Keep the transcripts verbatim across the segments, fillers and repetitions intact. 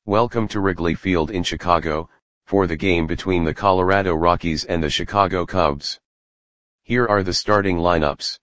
Welcome to Wrigley Field in Chicago, for the game between the Colorado Rockies and the Chicago Cubs. Here are the starting lineups.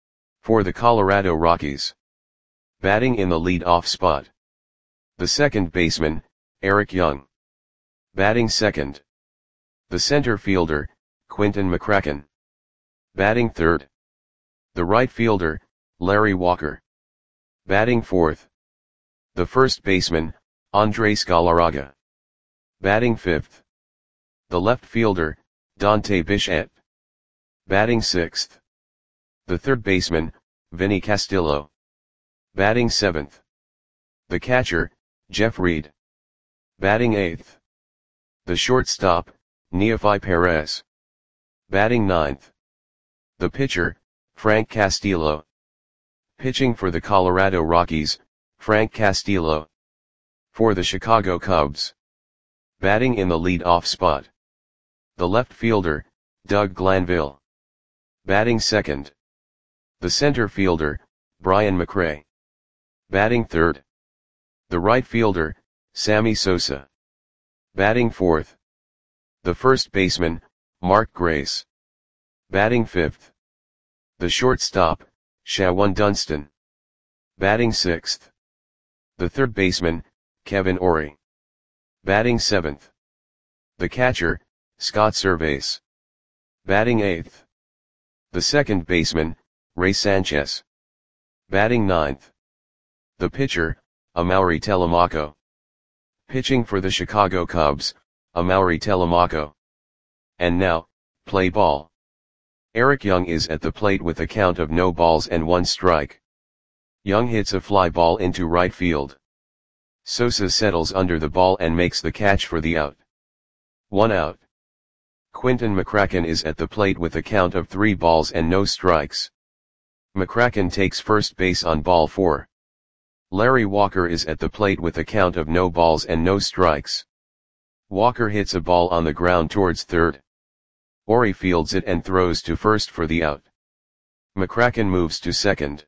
For the Colorado Rockies. Batting in the lead-off spot. The second baseman, Eric Young. Batting second. The center fielder, Quinton McCracken. Batting third. The right fielder, Larry Walker. Batting fourth. The first baseman, Andres Galarraga. Batting fifth. The left fielder, Dante Bichette. Batting sixth. The third baseman, Vinny Castillo. Batting seventh. The catcher, Jeff Reed. Batting eighth. The shortstop, Neofi Perez. Batting ninth. The pitcher, Frank Castillo. Pitching for the Colorado Rockies, Frank Castillo. For the Chicago Cubs. Batting in the lead-off spot. The left fielder, Doug Glanville. Batting second. The center fielder, Brian McRae. Batting third. The right fielder, Sammy Sosa. Batting fourth. The first baseman, Mark Grace. Batting fifth. The shortstop, Shawon Dunston. Batting sixth. The third baseman, Kevin Orie. Batting seventh. The catcher, Scott Servais. Batting eighth. The second baseman, Ray Sanchez. Batting ninth. The pitcher, Amaury Telemaco. Pitching for the Chicago Cubs, Amaury Telemaco. And now, play ball. Eric Young is at the plate with a count of no balls and one strike. Young hits a fly ball into right field. Sosa settles under the ball and makes the catch for the out. One out. Quinton McCracken is at the plate with a count of three balls and no strikes. McCracken takes first base on ball four. Larry Walker is at the plate with a count of no balls and no strikes. Walker hits a ball on the ground towards third. Orie fields it and throws to first for the out. McCracken moves to second.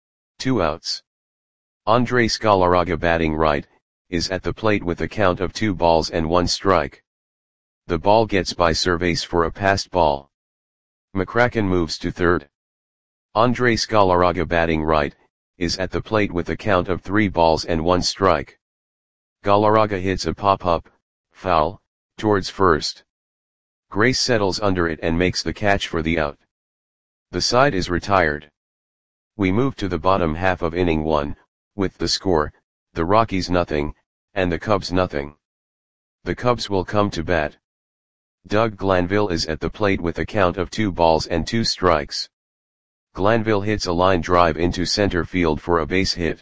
Two outs. Andres Galarraga, batting right, is at the plate with a count of two balls and one strike. The ball gets by Servais for a passed ball. McCracken moves to third. Andres Galarraga, batting right, is at the plate with a count of three balls and one strike. Galarraga hits a pop-up, foul, towards first. Grace settles under it and makes the catch for the out. The side is retired. We move to the bottom half of inning one, with the score, the Rockies nothing, and the Cubs nothing. The Cubs will come to bat. Doug Glanville is at the plate with a count of two balls and two strikes. Glanville hits a line drive into center field for a base hit.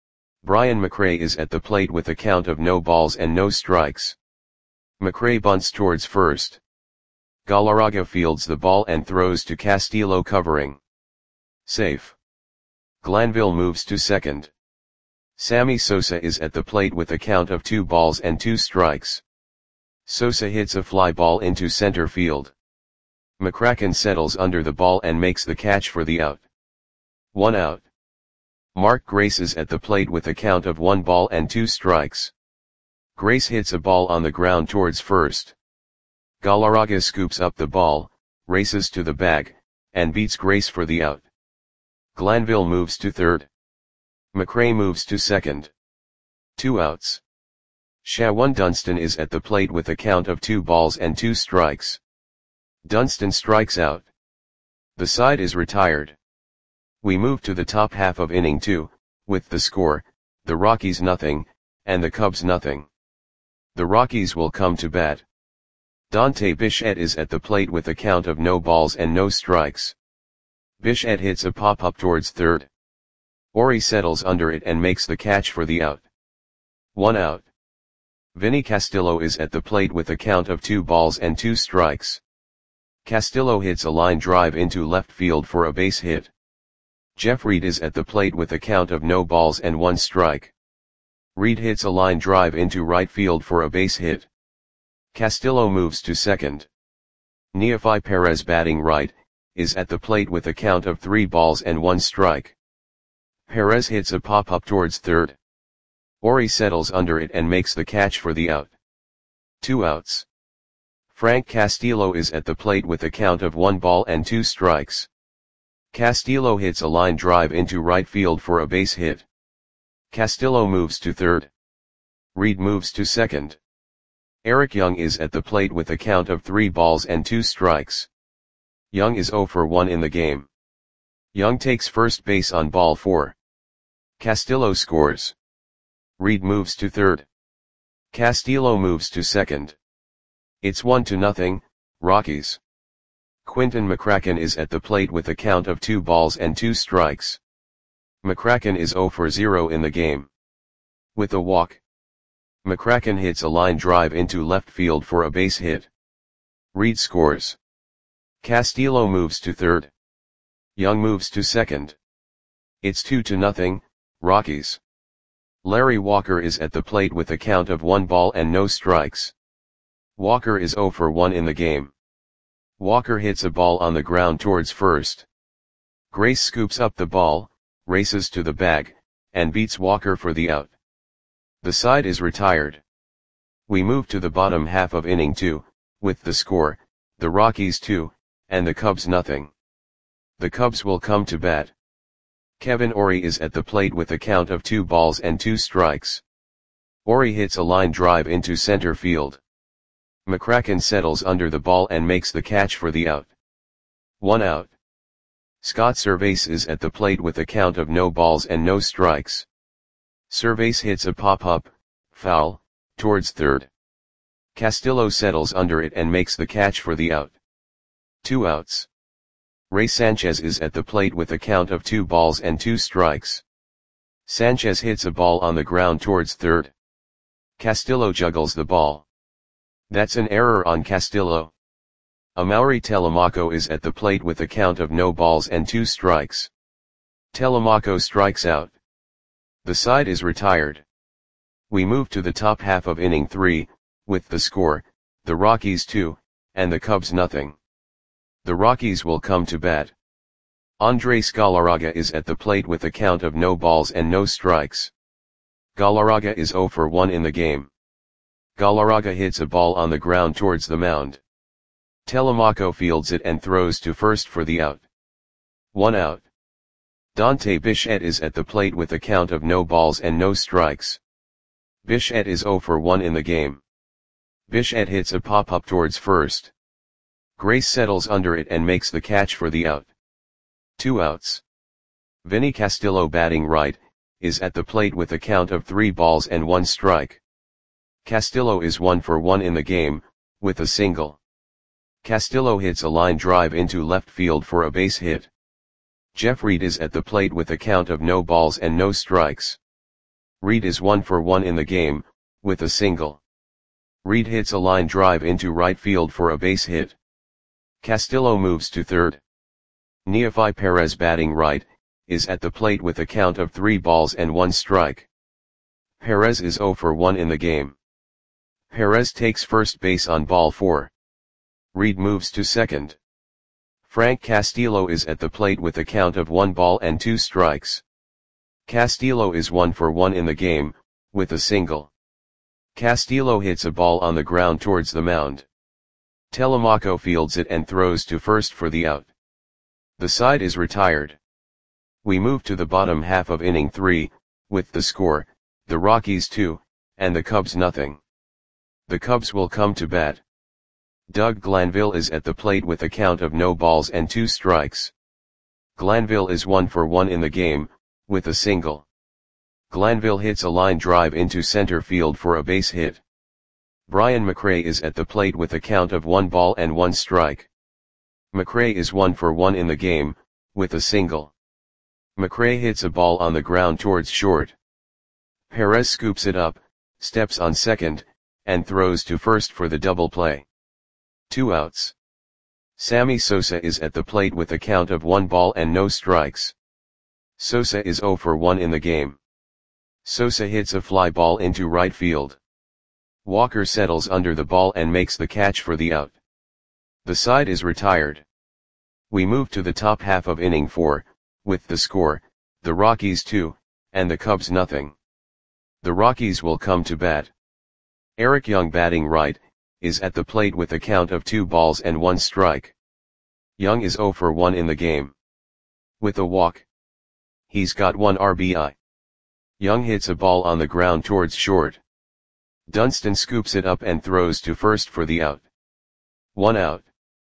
Brian McRae is at the plate with a count of no balls and no strikes. McRae bunts towards first. Galarraga fields the ball and throws to Castillo, covering. Safe. Glanville moves to second. Sammy Sosa is at the plate with a count of two balls and two strikes. Sosa hits a fly ball into center field. McCracken settles under the ball and makes the catch for the out. One out. Mark Grace is at the plate with a count of one ball and two strikes. Grace hits a ball on the ground towards first. Galarraga scoops up the ball, races to the bag, and beats Grace for the out. Glanville moves to third. McRae moves to second. Two outs. Shawon Dunston is at the plate with a count of two balls and two strikes. Dunston strikes out. The side is retired. We move to the top half of inning two, with the score, the Rockies nothing, and the Cubs nothing. The Rockies will come to bat. Dante Bichette is at the plate with a count of no balls and no strikes. Bichette hits a pop-up towards third. Orie settles under it and makes the catch for the out. One out. Vinny Castillo is at the plate with a count of two balls and two strikes. Castillo hits a line drive into left field for a base hit. Jeff Reed is at the plate with a count of no balls and one strike. Reed hits a line drive into right field for a base hit. Castillo moves to second. Neofi Perez, batting right, is at the plate with a count of three balls and one strike. Perez hits a pop-up towards third. Ori settles under it and makes the catch for the out. Two outs. Frank Castillo is at the plate with a count of one ball and two strikes. Castillo hits a line drive into right field for a base hit. Castillo moves to third. Reed moves to second. Eric Young is at the plate with a count of three balls and two strikes. Young is oh for one in the game. Young takes first base on ball four. Castillo scores. Reed moves to third. Castillo moves to second. It's one to nothing, Rockies. Quinton McCracken is at the plate with a count of two balls and two strikes. McCracken is oh for zero in the game. With a walk, McCracken hits a line drive into left field for a base hit. Reed scores. Castillo moves to third. Young moves to second. It's two to nothing, Rockies. Larry Walker is at the plate with a count of one ball and no strikes. Walker is oh for one in the game. Walker hits a ball on the ground towards first. Grace scoops up the ball, races to the bag, and beats Walker for the out. The side is retired. We move to the bottom half of inning two, with the score, the Rockies two, and the Cubs nothing. The Cubs will come to bat. Kevin Ori is at the plate with a count of two balls and two strikes. Ori hits a line drive into center field. McCracken settles under the ball and makes the catch for the out. One out. Scott Servais is at the plate with a count of no balls and no strikes. Servais hits a pop-up, foul, towards third. Castillo settles under it and makes the catch for the out. Two outs. Ray Sanchez is at the plate with a count of two balls and two strikes. Sanchez hits a ball on the ground towards third. Castillo juggles the ball. That's an error on Castillo. Amaury Telemaco is at the plate with a count of no balls and two strikes. Telemaco strikes out. The side is retired. We move to the top half of inning three, with the score, the Rockies two, and the Cubs nothing. The Rockies will come to bat. Andres Galarraga is at the plate with a count of no balls and no strikes. Galarraga is oh for one in the game. Galarraga hits a ball on the ground towards the mound. Telemaco fields it and throws to first for the out. One out. Dante Bichette is at the plate with a count of no balls and no strikes. Bichette is oh for one in the game. Bichette hits a pop-up towards first. Grace settles under it and makes the catch for the out. Two outs. Vinny Castillo, batting right, is at the plate with a count of three balls and one strike. Castillo is one for one in the game, with a single. Castillo hits a line drive into left field for a base hit. Jeff Reed is at the plate with a count of no balls and no strikes. Reed is one for one in the game, with a single. Reed hits a line drive into right field for a base hit. Castillo moves to third. Neofi Perez, batting right, is at the plate with a count of three balls and one strike. Perez is oh for one in the game. Perez takes first base on ball four. Reed moves to second. Frank Castillo is at the plate with a count of one ball and two strikes. Castillo is one for one in the game, with a single. Castillo hits a ball on the ground towards the mound. Telemaco fields it and throws to first for the out. The side is retired. We move to the bottom half of inning three, with the score, the Rockies two, and the Cubs nothing. The Cubs will come to bat. Doug Glanville is at the plate with a count of no balls and two strikes. Glanville is one for one in the game, with a single. Glanville hits a line drive into center field for a base hit. Brian McRae is at the plate with a count of one ball and one strike. McRae is one for one in the game, with a single. McRae hits a ball on the ground towards short. Perez scoops it up, steps on second, and throws to first for the double play. Two outs. Sammy Sosa is at the plate with a count of one ball and no strikes. Sosa is oh for one in the game. Sosa hits a fly ball into right field. Walker settles under the ball and makes the catch for the out. The side is retired. We move to the top half of inning four, with the score, the Rockies two, and the Cubs nothing. The Rockies will come to bat. Eric Young, batting right, is at the plate with a count of two balls and one strike. Young is zero for one in the game. With a walk. He's got one R B I. Young hits a ball on the ground towards short. Dunston scoops it up and throws to first for the out. One out.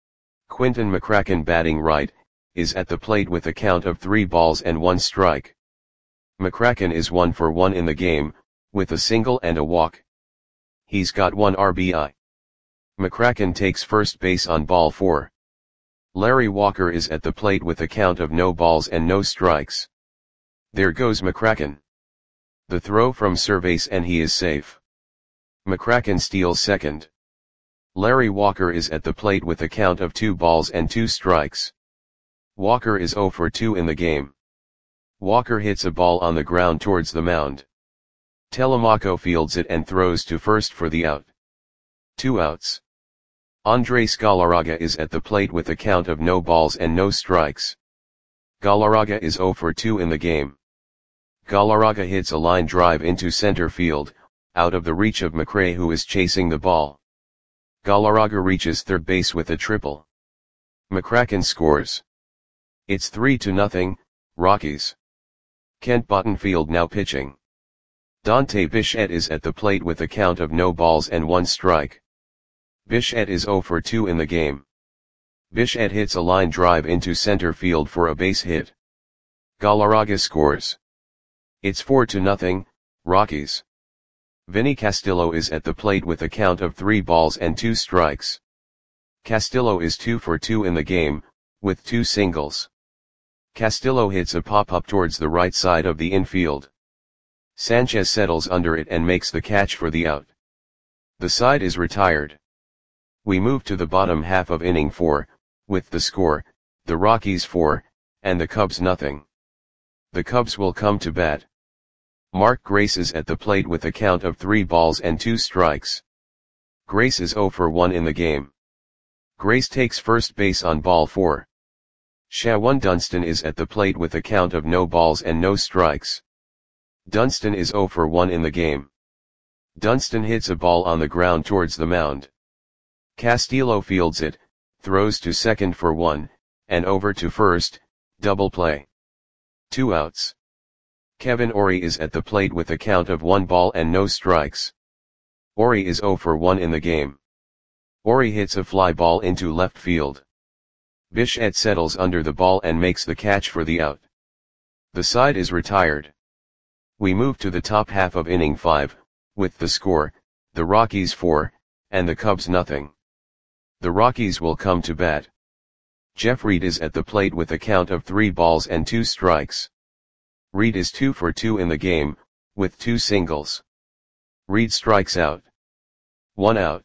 Quinton McCracken, batting right, is at the plate with a count of three balls and one strike. McCracken is one for one in the game, with a single and a walk. He's got one R B I. McCracken takes first base on ball four. Larry Walker is at the plate with a count of no balls and no strikes. There goes McCracken. The throw from Servais and he is safe. McCracken steals second. Larry Walker is at the plate with a count of two balls and two strikes. Walker is zero for two in the game. Walker hits a ball on the ground towards the mound. Telemaco fields it and throws to first for the out. Two outs. Andres Galarraga is at the plate with a count of no balls and no strikes. Galarraga is zero for two in the game. Galarraga hits a line drive into center field, out of the reach of McRae, who is chasing the ball. Galarraga reaches third base with a triple. McCracken scores. It's three to nothing, Rockies. Kent Bottenfield now pitching. Dante Bichette is at the plate with a count of no balls and one strike. Bichette is zero for two in the game. Bichette hits a line drive into center field for a base hit. Galarraga scores. It's four to nothing, Rockies. Vinny Castillo is at the plate with a count of three balls and two strikes. Castillo is two for two in the game, with two singles. Castillo hits a pop-up towards the right side of the infield. Sanchez settles under it and makes the catch for the out. The side is retired. We move to the bottom half of inning four, with the score, the Rockies four, and the Cubs nothing. The Cubs will come to bat. Mark Grace is at the plate with a count of three balls and two strikes. Grace is zero for one in the game. Grace takes first base on ball four. Shawan Dunston is at the plate with a count of no balls and no strikes. Dunston is zero for one in the game. Dunston hits a ball on the ground towards the mound. Castillo fields it, throws to second for one, and over to first, double play. Two outs. Kevin Orie is at the plate with a count of one ball and no strikes. Orie is zero for one in the game. Orie hits a fly ball into left field. Bichette settles under the ball and makes the catch for the out. The side is retired. We move to the top half of inning five, with the score, the Rockies four, and the Cubs nothing. The Rockies will come to bat. Jeff Reed is at the plate with a count of three balls and two strikes. Reed is two for two in the game, with two singles. Reed strikes out. One out.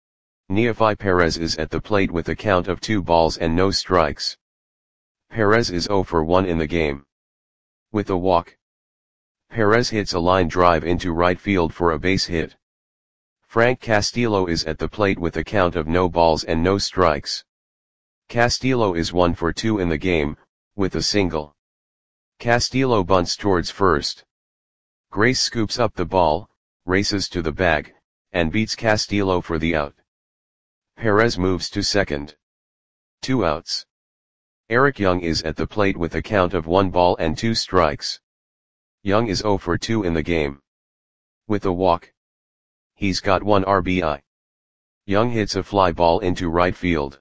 Neofi Perez is at the plate with a count of two balls and no strikes. Perez is zero for one in the game. With a walk. Perez hits a line drive into right field for a base hit. Frank Castillo is at the plate with a count of no balls and no strikes. Castillo is one for two in the game, with a single. Castillo bunts towards first. Grace scoops up the ball, races to the bag, and beats Castillo for the out. Perez moves to second. Two outs. Eric Young is at the plate with a count of one ball and two strikes. Young is zero for two in the game. With a walk. He's got one R B I. Young hits a fly ball into right field.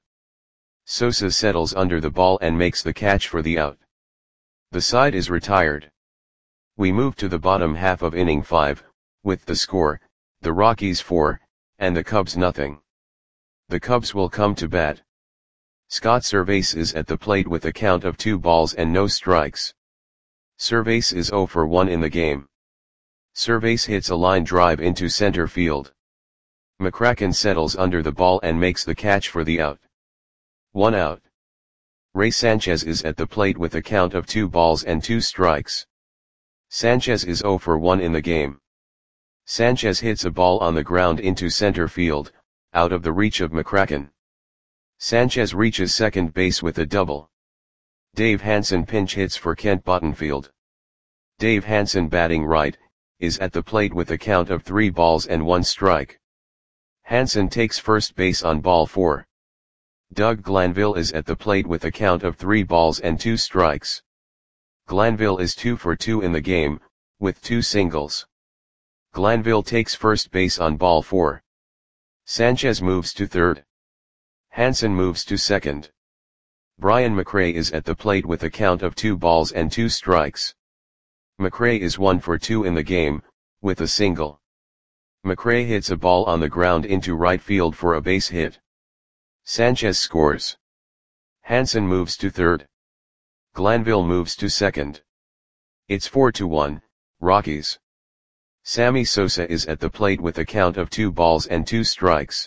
Sosa settles under the ball and makes the catch for the out. The side is retired. We move to the bottom half of inning five, with the score, the Rockies four, and the Cubs nothing. The Cubs will come to bat. Scott Servais is at the plate with a count of two balls and no strikes. Servais is zero for one in the game. Servais hits a line drive into center field. McCracken settles under the ball and makes the catch for the out. One out. Ray Sanchez is at the plate with a count of two balls and two strikes. Sanchez is zero for one in the game. Sanchez hits a ball on the ground into center field, out of the reach of McCracken. Sanchez reaches second base with a double. Dave Hansen pinch hits for Kent Bottenfield. Dave Hansen, batting right, is at the plate with a count of three balls and one strike. Hansen takes first base on ball four. Doug Glanville is at the plate with a count of three balls and two strikes. Glanville is two for two in the game, with two singles. Glanville takes first base on ball four. Sanchez moves to third. Hansen moves to second. Brian McRae is at the plate with a count of two balls and two strikes. McRae is one for two in the game, with a single. McRae hits a ball on the ground into right field for a base hit. Sanchez scores. Hansen moves to third. Glanville moves to second. It's four to one, Rockies. Sammy Sosa is at the plate with a count of two balls and two strikes.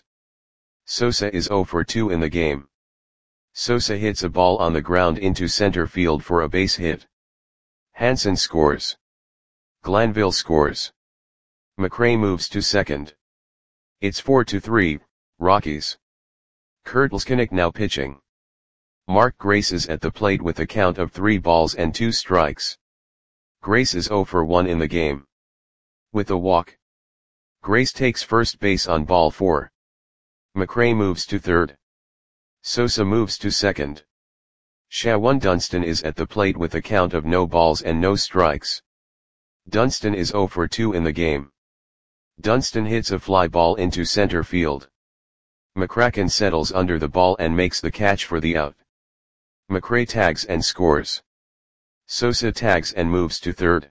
Sosa is zero for two in the game. Sosa hits a ball on the ground into center field for a base hit. Hansen scores. Glanville scores. McRae moves to second. It's four to three, Rockies. Kurt Leskinick now pitching. Mark Grace is at the plate with a count of three balls and two strikes. Grace is zero for one in the game. With a walk. Grace takes first base on ball four. McRae moves to third. Sosa moves to second. Shawan Dunston is at the plate with a count of no balls and no strikes. Dunston is zero for two in the game. Dunston hits a fly ball into center field. McCracken settles under the ball and makes the catch for the out. McRae tags and scores. Sosa tags and moves to third.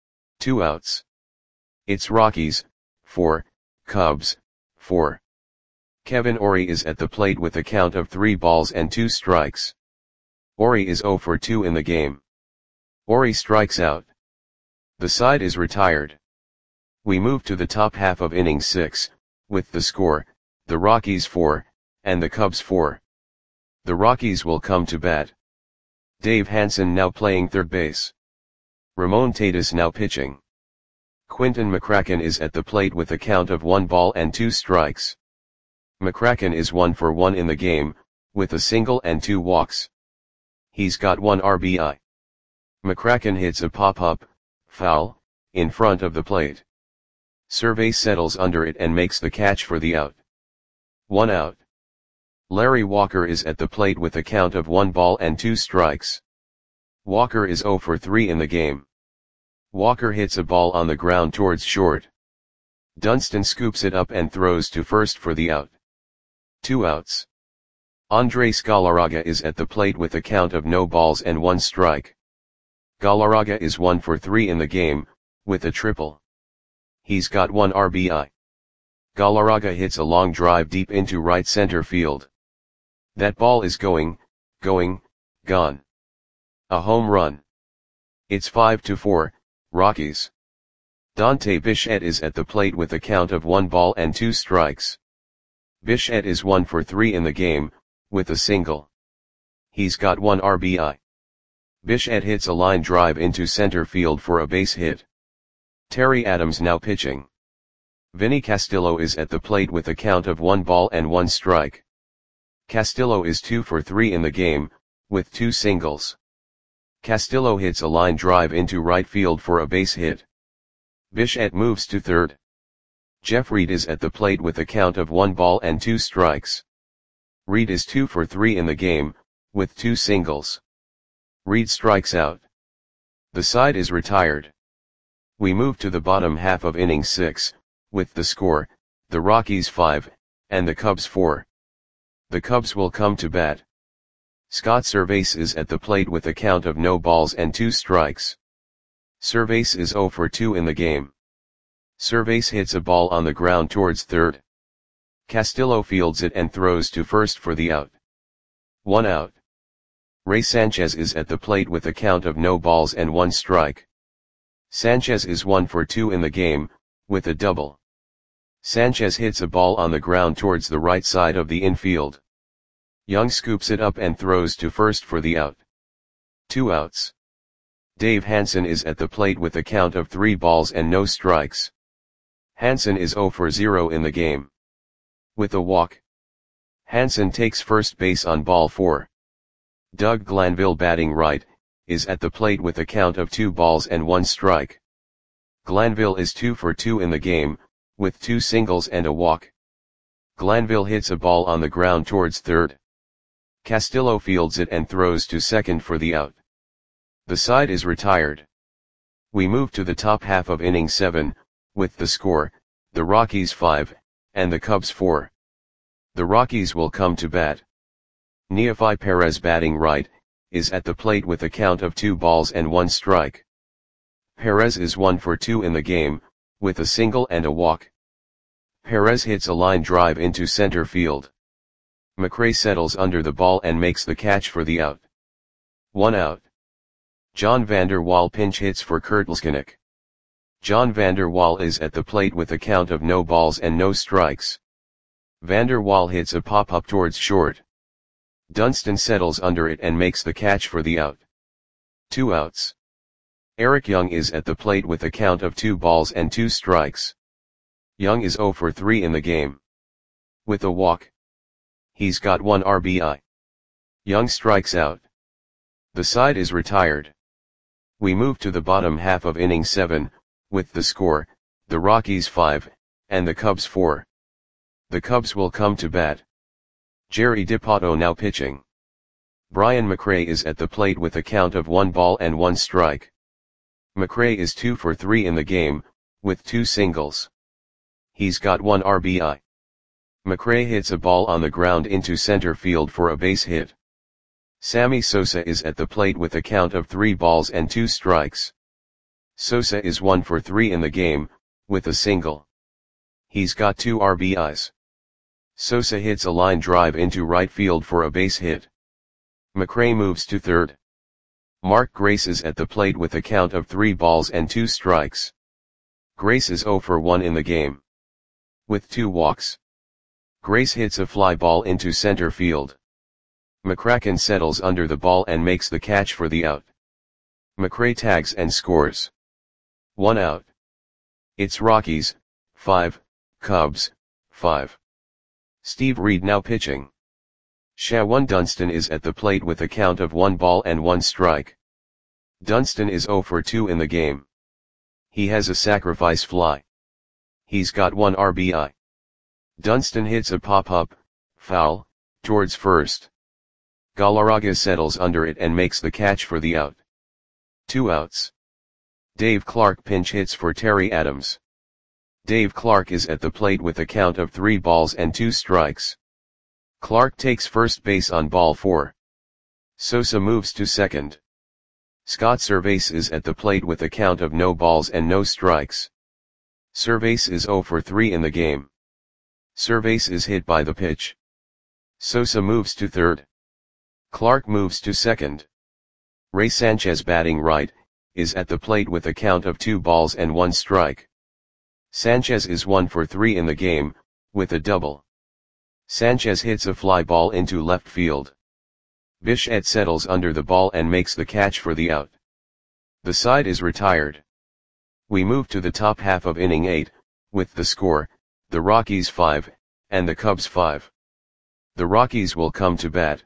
Two outs. It's Rockies, four, Cubs, four. Kevin Orie is at the plate with a count of three balls and two strikes. Orie is zero for two in the game. Orie strikes out. The side is retired. We move to the top half of inning six, with the score, the Rockies four, and the Cubs four. The Rockies will come to bat. Dave Hansen now playing third base. Ramon Tatis now pitching. Quinton McCracken is at the plate with a count of one ball and two strikes. McCracken is one for one in the game, with a single and two walks. He's got one R B I. McCracken hits a pop-up, foul, in front of the plate. Survey settles under it and makes the catch for the out. One out. Larry Walker is at the plate with a count of one ball and two strikes. Walker is zero for three in the game. Walker hits a ball on the ground towards short. Dunston scoops it up and throws to first for the out. Two outs. Andres Galarraga is at the plate with a count of no balls and one strike. Galarraga is one for three in the game, with a triple. He's got one R B I. Galarraga hits a long drive deep into right center field. That ball is going, going, gone. A home run. It's five to four, Rockies. Dante Bichette is at the plate with a count of one ball and two strikes. Bichette is one for three in the game, with a single. He's got one R B I. Bichette hits a line drive into center field for a base hit. Terry Adams now pitching. Vinny Castillo is at the plate with a count of one ball and one strike. Castillo is two for three in the game, with two singles. Castillo hits a line drive into right field for a base hit. Bichette moves to third. Jeff Reed is at the plate with a count of one ball and two strikes. Reed is two for three in the game, with two singles. Reed strikes out. The side is retired. We move to the bottom half of inning six, with the score, the Rockies five, and the Cubs four. The Cubs will come to bat. Scott Servais is at the plate with a count of no balls and two strikes. Servais is zero for two in the game. Servais hits a ball on the ground towards third. Castillo fields it and throws to first for the out. One out. Ray Sanchez is at the plate with a count of no balls and one strike. Sanchez is one for two in the game, with a double. Sanchez hits a ball on the ground towards the right side of the infield. Young scoops it up and throws to first for the out. Two outs. Dave Hansen is at the plate with a count of three balls and no strikes. Hansen is zero for zero in the game. With a walk. Hansen takes first base on ball four. Doug Glanville batting right, is at the plate with a count of two balls and one strike. Glanville is two for two in the game, with two singles and a walk. Glanville hits a ball on the ground towards third. Castillo fields it and throws to second for the out. The side is retired. We move to the top half of inning seven, with the score, the Rockies five, and the Cubs four. The Rockies will come to bat. Neefi Perez, batting right, is at the plate with a count of two balls and one strike. Perez is one for two in the game, with a single and a walk. Perez hits a line drive into center field. McRae settles under the ball and makes the catch for the out. One out. John Vander Wal pinch hits for Kurt Leskinick. John Vander Wal is at the plate with a count of no balls and no strikes. Vander Wal hits a pop-up towards short. Dunston settles under it and makes the catch for the out. Two outs. Eric Young is at the plate with a count of two balls and two strikes. Young is zero for three in the game. With a walk. He's got one R B I. Young strikes out. The side is retired. We move to the bottom half of inning seven, with the score, the Rockies five, and the Cubs four. The Cubs will come to bat. Jerry Dipoto now pitching. Brian McRae is at the plate with a count of one ball and one strike. McRae is two for three in the game, with two singles. He's got one R B I. McRae hits a ball on the ground into center field for a base hit. Sammy Sosa is at the plate with a count of three balls and two strikes. Sosa is one for three in the game, with a single. He's got two R B Is. Sosa hits a line drive into right field for a base hit. McRae moves to third. Mark Grace is at the plate with a count of three balls and two strikes. Grace is zero for one in the game. With two walks. Grace hits a fly ball into center field. McCracken settles under the ball and makes the catch for the out. McRae tags and scores. One out. It's Rockies, five, Cubs, five. Steve Reed now pitching. Shawan Dunston is at the plate with a count of one ball and one strike. Dunston is zero for two in the game. He has a sacrifice fly. He's got one R B I. Dunston hits a pop-up, foul, towards first. Galarraga settles under it and makes the catch for the out. Two outs. Dave Clark pinch hits for Terry Adams. Dave Clark is at the plate with a count of three balls and two strikes. Clark takes first base on ball four. Sosa moves to second. Scott Servais is at the plate with a count of no balls and no strikes. Servais is zero for three in the game. Servais is hit by the pitch. Sosa moves to third. Clark moves to second. Ray Sanchez, batting right, is at the plate with a count of two balls and one strike. Sanchez is one for three in the game, with a double. Sanchez hits a fly ball into left field. Bichette settles under the ball and makes the catch for the out. The side is retired. We move to the top half of inning eight, with the score, the Rockies five, and the Cubs five. The Rockies will come to bat.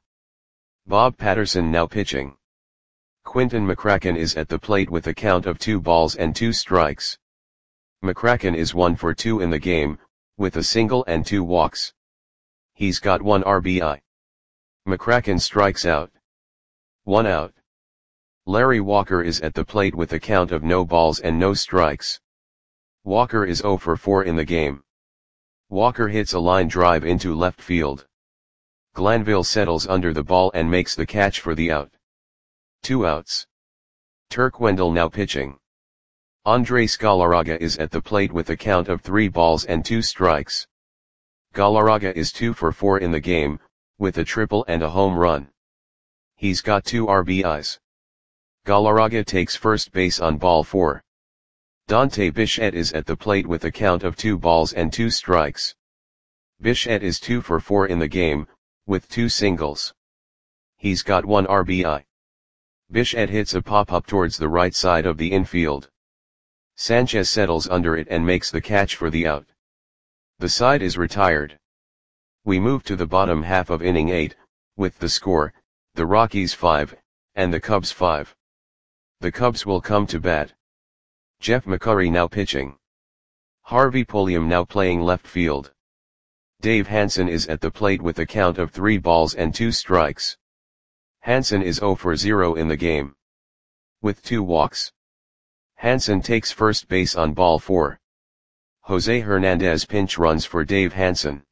Bob Patterson now pitching. Quinton McCracken is at the plate with a count of two balls and two strikes. McCracken is one for two in the game, with a single and two walks. He's got one R B I. McCracken strikes out. One out. Larry Walker is at the plate with a count of no balls and no strikes. Walker is zero for four in the game. Walker hits a line drive into left field. Glanville settles under the ball and makes the catch for the out. Two outs. Turk Wendell now pitching. Andres Galarraga is at the plate with a count of three balls and two strikes. Galarraga is two for four in the game, with a triple and a home run. He's got two R B Is. Galarraga takes first base on ball four. Dante Bichette is at the plate with a count of two balls and two strikes. Bichette is two for four in the game, with two singles. He's got one R B I. Bichette hits a pop-up towards the right side of the infield. Sanchez settles under it and makes the catch for the out. The side is retired. We move to the bottom half of inning eight, with the score, the Rockies five, and the Cubs five. The Cubs will come to bat. Jeff McCurry now pitching. Harvey Pulliam now playing left field. Dave Hansen is at the plate with a count of three balls and two strikes. Hansen is zero for zero in the game, with two walks. Hansen takes first base on ball four. Jose Hernandez pinch runs for Dave Hansen.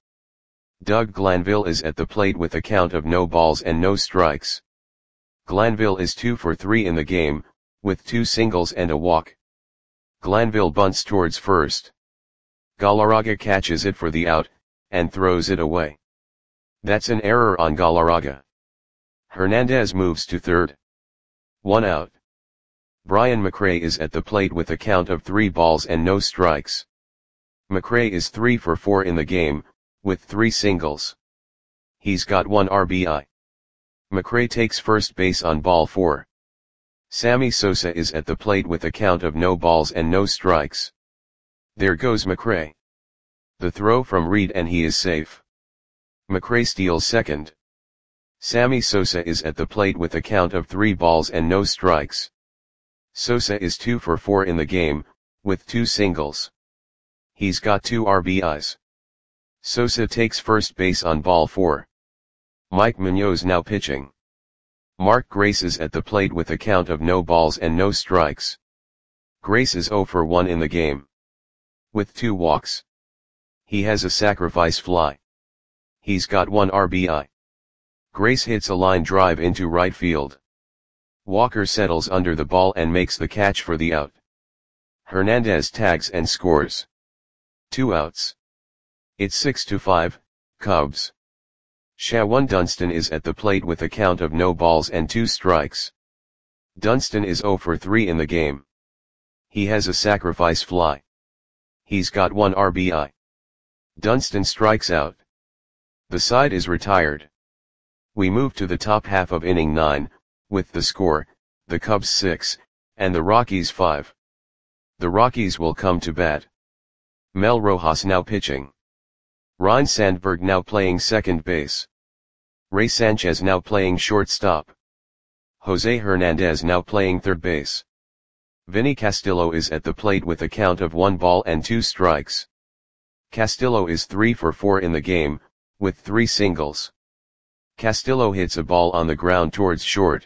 Doug Glanville is at the plate with a count of no balls and no strikes. Glanville is two for three in the game, with two singles and a walk. Glanville bunts towards first. Galarraga catches it for the out, and throws it away. That's an error on Galarraga. Hernandez moves to third. One out. Brian McRae is at the plate with a count of three balls and no strikes. McRae is three for four in the game, with three singles. He's got one R B I. McRae takes first base on ball four. Sammy Sosa is at the plate with a count of no balls and no strikes. There goes McRae. The throw from Reed and he is safe. McRae steals second. Sammy Sosa is at the plate with a count of three balls and no strikes. Sosa is two for four in the game, with two singles. He's got two R B Is. Sosa takes first base on ball four. Mike Munoz now pitching. Mark Grace is at the plate with a count of no balls and no strikes. Grace is zero for one in the game, with two walks. He has a sacrifice fly. He's got one R B I. Grace hits a line drive into right field. Walker settles under the ball and makes the catch for the out. Hernandez tags and scores. Two outs. It's six to five, Cubs. Shawan Dunston is at the plate with a count of no balls and two strikes. Dunston is zero for three in the game. He has a sacrifice fly. He's got one R B I. Dunston strikes out. The side is retired. We move to the top half of inning nine, with the score, the Cubs six, and the Rockies five. The Rockies will come to bat. Mel Rojas now pitching. Ryne Sandberg now playing second base. Ray Sanchez now playing shortstop. Jose Hernandez now playing third base. Vinny Castillo is at the plate with a count of one ball and two strikes. Castillo is three for four in the game, with three singles. Castillo hits a ball on the ground towards short.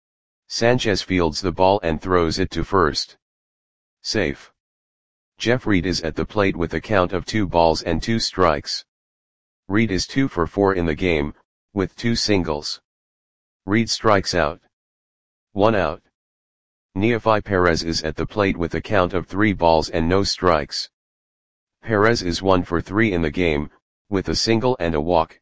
Sanchez fields the ball and throws it to first. Safe. Jeff Reed is at the plate with a count of two balls and two strikes. Reed is two for four in the game, with two singles. Reed strikes out. One out. Neofi Perez is at the plate with a count of three balls and no strikes. Perez is one for three in the game, with a single and a walk.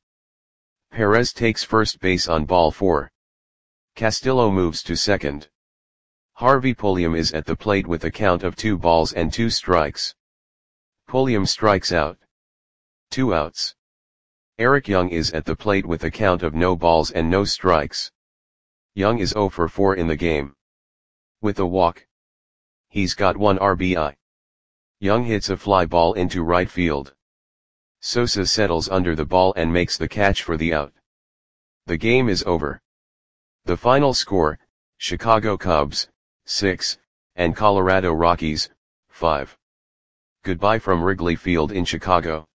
Perez takes first base on ball four. Castillo moves to second. Harvey Pulliam is at the plate with a count of two balls and two strikes. Pulliam strikes out. Two outs. Eric Young is at the plate with a count of no balls and no strikes. Young is zero for four in the game, with a walk. He's got one R B I. Young hits a fly ball into right field. Sosa settles under the ball and makes the catch for the out. The game is over. The final score, Chicago Cubs, six, and Colorado Rockies, five. Goodbye from Wrigley Field in Chicago.